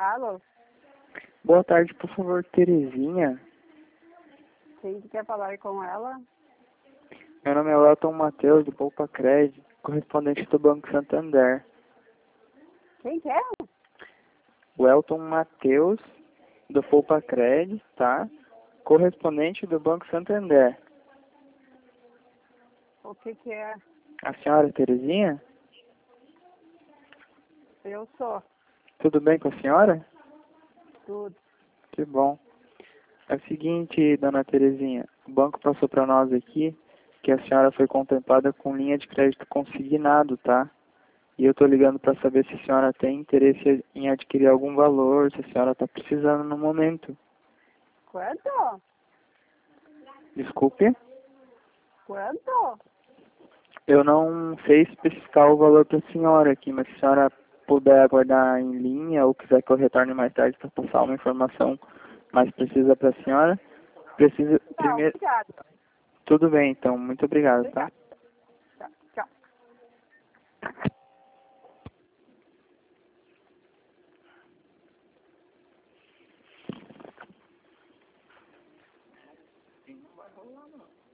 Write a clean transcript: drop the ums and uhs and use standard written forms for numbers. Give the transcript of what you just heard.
Alô? Boa tarde, por favor, Terezinha. Quem que quer falar com ela? Meu nome é Elton Matheus, do Poupa Crédito, correspondente do Banco Santander. Quem que é? O Elton Matheus, do Poupa Crédito, tá? Correspondente do Banco Santander. O que que é? A senhora Terezinha? Eu sou. Tudo bem com a senhora? Tudo. Que bom. É o seguinte, dona Terezinha, o banco passou para nós aqui que a senhora foi contemplada com linha de crédito consignado, tá? E eu tô ligando para saber se a senhora tem interesse em adquirir algum valor, se a senhora está precisando no momento. Quanto? Desculpe, Quanto? eu não sei especificar o valor para a senhora aqui, mas se a senhora puder aguardar em linha ou quiser que eu retorne mais tarde para passar uma informação mais precisa para a senhora, precisa Não, primeiro... obrigada. Tudo bem, então. Muito obrigado, tá? Obrigada. Tchau. Não vai rolar, não.